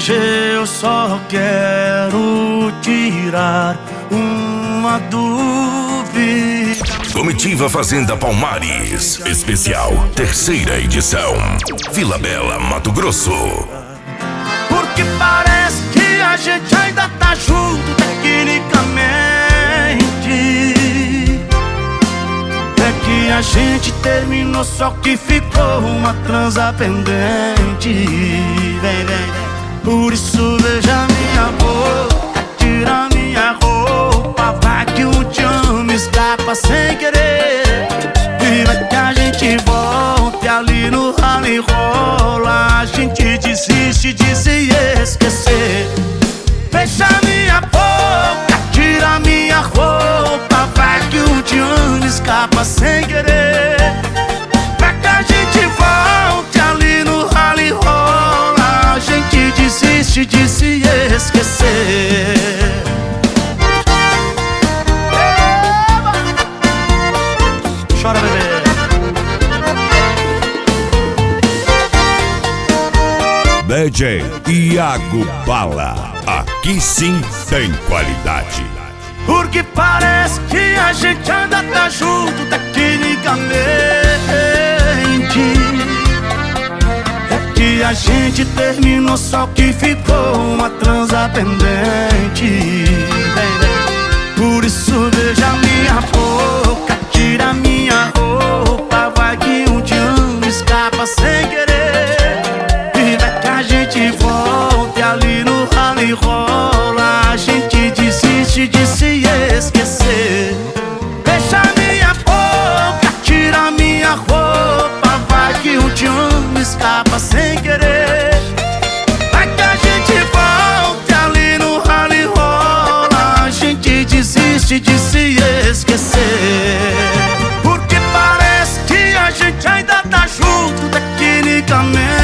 Eu só quero tirar uma dúvida. Comitiva Fazenda Palmares, especial, 3ª edição, Vila Bela, Mato Grosso. Porque parece que a gente ainda tá junto tecnicamente. É que a gente terminou, só que ficou uma transa pendente. Vem, vem. Por isso beija minha boca, tira minha roupa, vai que um te amo escapa sem querer. E vai que a gente volte ali no rala e rola, a gente desiste de se esquecer. Beija minha boca, tira minha roupa, vai que um te amo escapa sem querer. Vai que a gente volte ali no rala e rola, a gente desiste de se esquecer. Chora, bebê. DJ Iago Bala, aqui sim tem qualidade. Porque parece que a gente ainda tá junto tecnicamente. É que a gente terminou, só que ficou uma transa pendente. Vem, vem. Por isso beija minha boca, tira minha roupa, vai que um te amo escapa sem querer. E vai que a gente volte ali no rala e rola, a gente desiste de se esquecer. Beija minha boca, tira minha roupa, vai que um te amo escapa sem querer. Vai que a gente volte ali no rala e rola, a gente desiste de se esquecer. Porque parece que a gente ainda tá junto tecnicamente.